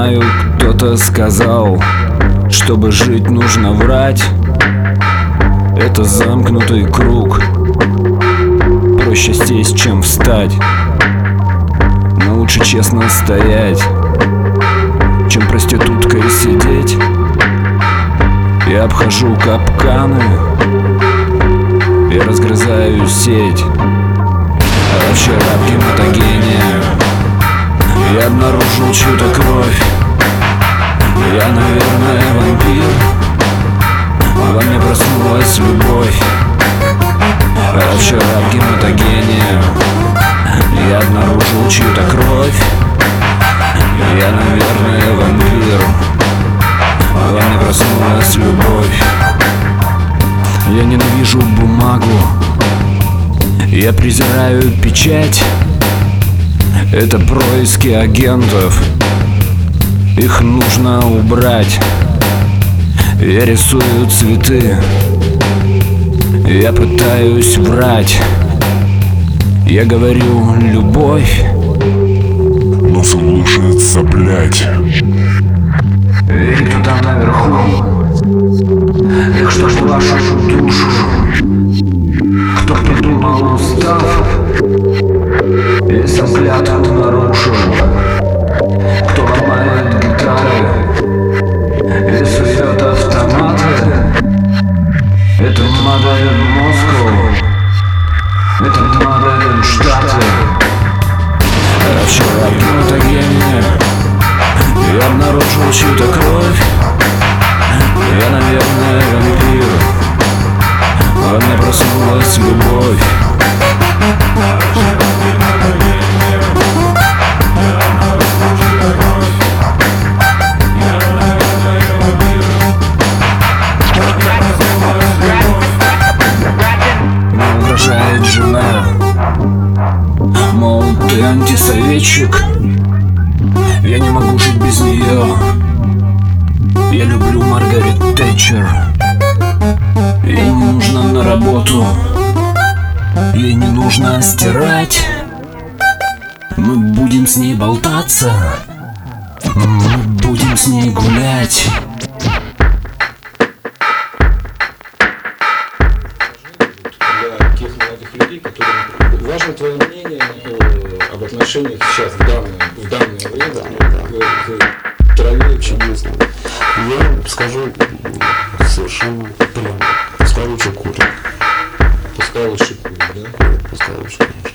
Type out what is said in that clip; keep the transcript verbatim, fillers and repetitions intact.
знаю, кто-то сказал, чтобы жить, нужно врать. Это замкнутый круг. Проще сесть, чем встать. Но лучше честно стоять, чем проституткой сидеть. Я обхожу капканы, я разгрызаю сеть. А вчера в гематогене я обнаружил чью-то кровь. Я, наверное, вампир. Во мне проснулась любовь. А вчера в гематогене я обнаружил чью-то кровь. Я, наверное, вампир. Во мне проснулась любовь. Я ненавижу бумагу, я презираю печать. Это происки агентов, их нужно убрать. Я рисую цветы, я пытаюсь врать. Я говорю любовь, но слушается, блять. И туда наверху, их что ж вашу душу, кто придумал устав и сам клятву нарушил, кто ломает гитары и сует автоматы. Это Модерн Москва, это Модерн Штаты. А вчера в гематогене я обнаружил чью-то кровь. Я, наверное, вампир. Во мне проснулась любовь. Мне угрожает жена, мол, ты антисоветчик. Я не могу жить без нее. Я люблю Маргарет Тэтчер. Ей не нужно на работу, ей не нужно стирать. Мы будем с ней болтаться, мы будем с ней гулять. Для тех молодых людей, которым важно твое мнение об отношениях сейчас, в данное, в данное время, к, к траве. Чудесно. Я скажу совершенно прямо. Пускай лучше курят. Пускай лучше курят, да? Пускай лучше, конечно.